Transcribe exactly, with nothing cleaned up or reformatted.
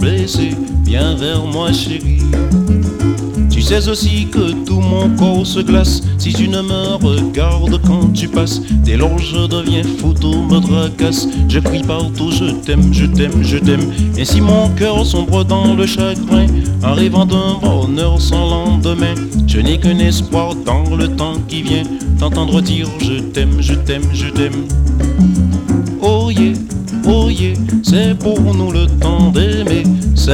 blessé, viens vers moi chérie. Tu sais aussi que tout mon corps se glace si tu ne me regardes quand tu passes. Dès lors je deviens fou, tout me tracasse. Je crie partout, je t'aime, je t'aime, je t'aime. Ainsi mon cœur sombre dans le chagrin, en rêvant d'un bonheur sans lendemain. Je n'ai qu'un espoir dans le temps qui vient, t'entendre dire je t'aime, je t'aime, je t'aime. Oh yeah, oh yeah, c'est pour nous le temps d'aimer.